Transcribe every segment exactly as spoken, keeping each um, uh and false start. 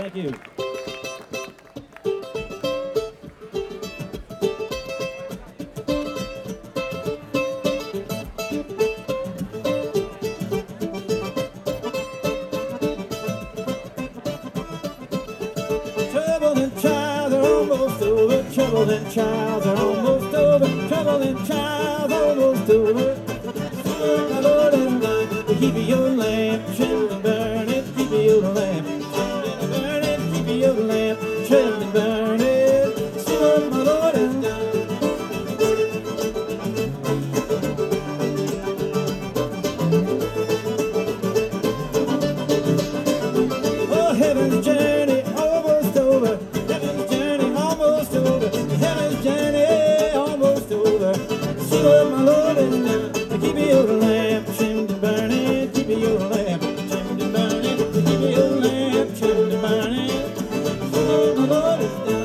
Thank you. Trouble and trials are almost over. Trouble and trials are almost over. Trouble and trials almost over. What my Lord has done to keep your lamp trimmed and burning. Keep your lamp trimmed and burning. Keep your lamp trimmed and burning. See what my Lord has done. Oh, heaven's journey almost over. Heaven's journey almost over. Heaven's journey almost over. See what my Lord has done to keep your lamp trimmed and burning. Keep your lamp trimmed and burning. Keep your lamp trimmed and burning. See what my Lord has done.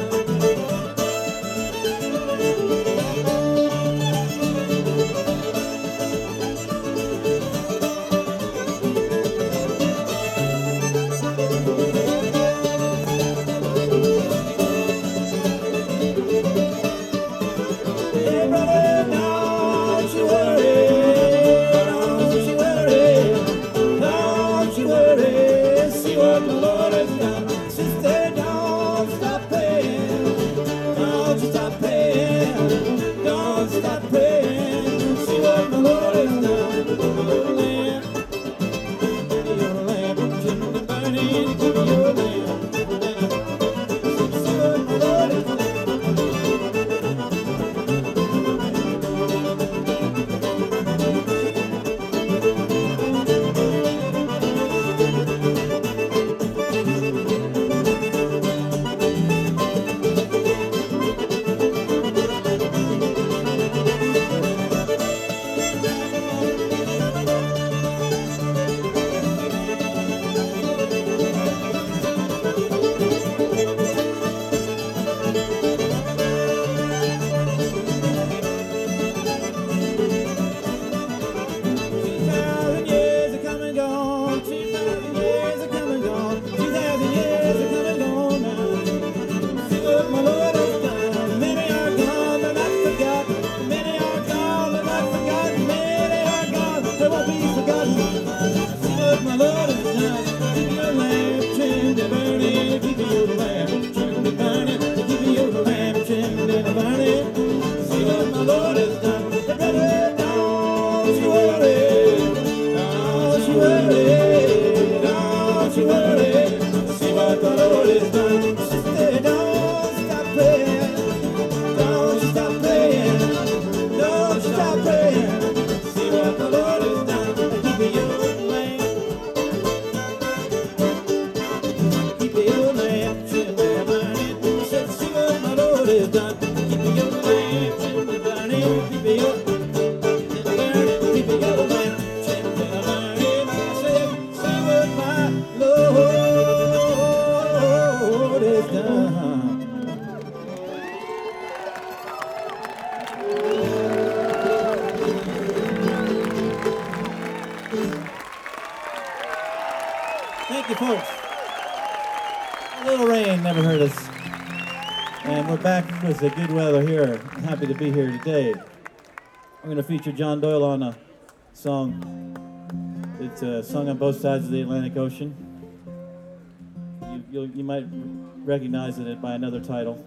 Hey brother, don't you worry, don't you worry, don't you worry. See what the Lord has done. Sister, don't stop praying, don't you stop praying, don't stop praying. See what the Lord has done. Keep your lamp, keep your lamp trimmed and burning. Keep your lamp trimmed and burning. See what the Lord has done. Two thousand years are come and gone. Two thousand years are come and gone. Two thousand years are come and gone now. See what my Lord has done. Many are gone, but not forgotten. Many are gone, but not forgotten. Many are gone, they won't be forgotten. See what my Lord has done. Keep your lamp trimmed and burning. Keep your lamp trimmed and burning. Keep your lamp trimmed and burning. See what my Lord has done. Hey, brother, don't you worry. Don't you worry. Don't you worry. See what the Lord has done. Sister, don't stop praying. Don't stop praying. Don't stop praying. See what the Lord has done. Keep your lamp. Keep your lamp trimmed and burning. Said, see what my Lord has done. Keep your lamp trimmed and burning. Keep your Keep your lamp trimmed and burning. I said, see what my Lord has done. Thank you, folks. A little rain never hurt us. And we're back with the good weather here. I'm happy to be here today. I'm going to feature John Doyle on a song. It's uh, sung on both sides of the Atlantic Ocean. You, you'll, you might recognize it by another title.